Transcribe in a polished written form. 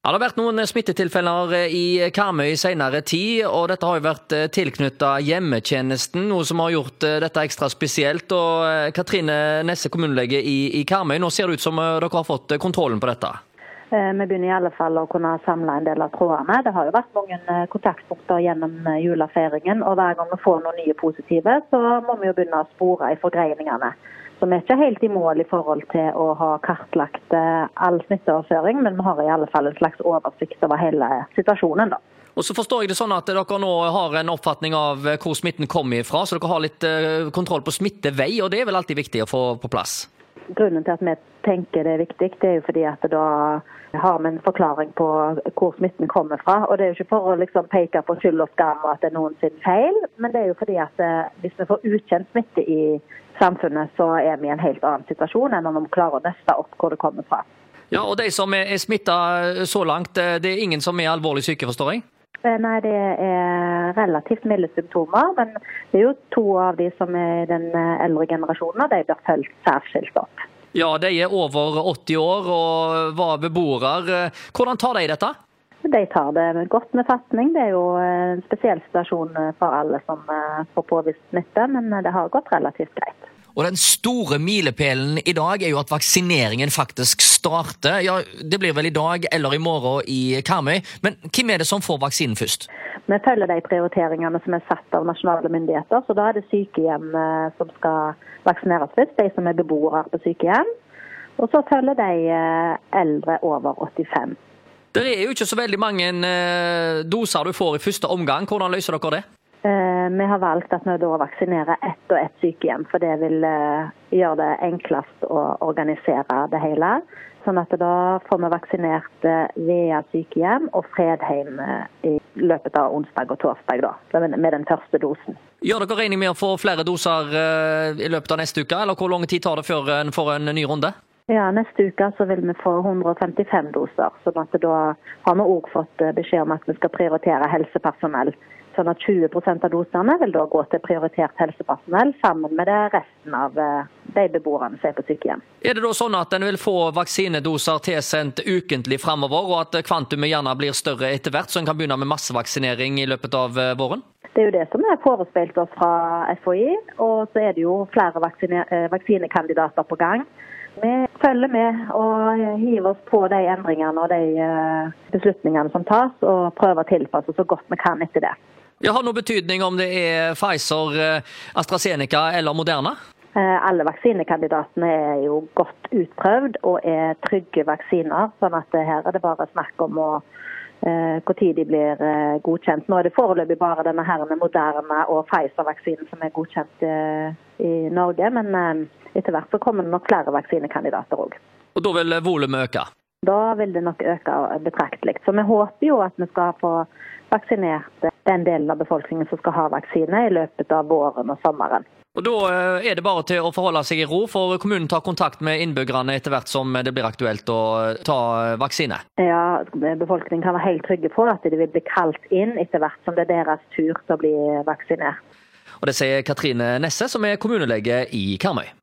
Ja, det har vært noen smittetilfeller i Karmøy i senere tid, og dette har jo vært tilknyttet hjemmetjenesten, noe som har gjort dette ekstra spesielt. Og Katrine Nesse, kommunelege i Karmøy, nå ser det ut som dere har fått kontrollen på dette. Vi begynner i alle fall å kunne samle en del av trådene. Det har jo vært mange kontaktpunkter gjennom julefeiringen, og hver gang vi får noen nye positive, så må vi jo begynne å spore i forgreiningene. Så vi er ikke helt i mål i forhold til å ha kartlagt all smitteoverføring, men vi har i alle fall en slags oversikt over hele situasjonen da. Og så forstår jeg det sånn at dere nå har en oppfatning av hvor smitten kommer ifra, så dere har litt kontroll på smittevei, og det er vel alltid viktig å få på plass? Grunnen til at vi tenker det er viktig, det er jo fordi at da har vi en forklaring på hvor smitten kommer fra. Og det er jo ikke for å liksom peke på skyld og skam og at det er noen sin feil, men det er jo fordi at hvis vi får ukjent smitte i samfunnet, så er vi i en helt annen situasjon enn om vi klarer å nøste opp hvor det kommer fra. Ja, og de som er smittet så langt, det er ingen som er alvorlig syke, forstår jeg? Nei, det er relativt milde symptomer, men det er jo 2 av de som er i den eldre generasjonen, de blir følt særskilt opp. Ja, de er over 80 år og var beboere. Hvordan tar de dette? De tar det godt med fastning. Det er jo en spesiell situasjon for alle som får påvist smitte, men det har gått relativt greit. Og den store milepælen i dag er jo at vaksineringen faktisk starter. Ja, det blir vel i dag eller i morgen i Karmøy, men hvem er det som får vaksinen først? Vi følger de prioriteringene som er satt av nasjonale myndigheter, så da er det sykehjem som skal vaksineres først, de som er beboere på sykehjem, og så følger de eldre over 85. Det er jo ikke så veldig mange doser du får i første omgang. Hvordan løser dere det? Vi har valgt at vi da vaksinerer ett og ett sykehjem, for det vil gjøre det enklest å organisere det hele. Sånn at da får vi vaksinert Vea sykehjem og Fredheim i løpet av onsdag og torsdag da, med den første dosen. Gjør dere regning med å få flere doser i løpet av neste uke, eller hvor lang tid tar det før en får en ny runde? Ja, neste uke så vil vi få 155 doser, sånn at da har vi også fått beskjed om at vi skal prioritere helsepersonell. Sånn at 20% av dosene vil da gå til prioritert helsepersonell sammen med resten av de beboerne som er på sykehjem. Er det da sånn at en vil få vaksinedoser tilsendt ukentlig fremover, og at kvantumet gjerne blir større etter hvert, så en kan begynne med massevaksinering i løpet av våren? Det er jo det som er forespeilt oss fra FHI, og så er det jo flere vaksinekandidater på gang. Vi følger med og hiver oss på de endringene og de beslutningene som tas, og prøver å tilpasse så godt vi kan etter det. Det har noe betydning om det er Pfizer, AstraZeneca eller Moderna? Alle vaksinekandidatene er jo godt utprøvd og er trygge vaksiner, sånn at her er det bare snakk om hvor tid de blir godkjent. Nå er det foreløpig bare denne herrene Moderna og Pfizer-vaksinen som er godkjent i Norge, men etter hvert så kommer det nok flere vaksinekandidater også. Og da vil volumet øke? Da vil det nok øke betraktelig. Så vi håper jo at vi skal få vaksinert den delen av befolkningen som skal ha vaksine i løpet av våren og sommeren. Og da er det bare til å forholde seg i ro, for kommunen tar kontakt med innbyggerne etter hvert som det blir aktuelt å ta vaksine? Ja, befolkningen kan være helt trygge på at de vil bli kalt inn etter hvert som det er deres tur til å bli vaksinert. Og det sier Katrine Nesse, som er kommunelege i Karmøy.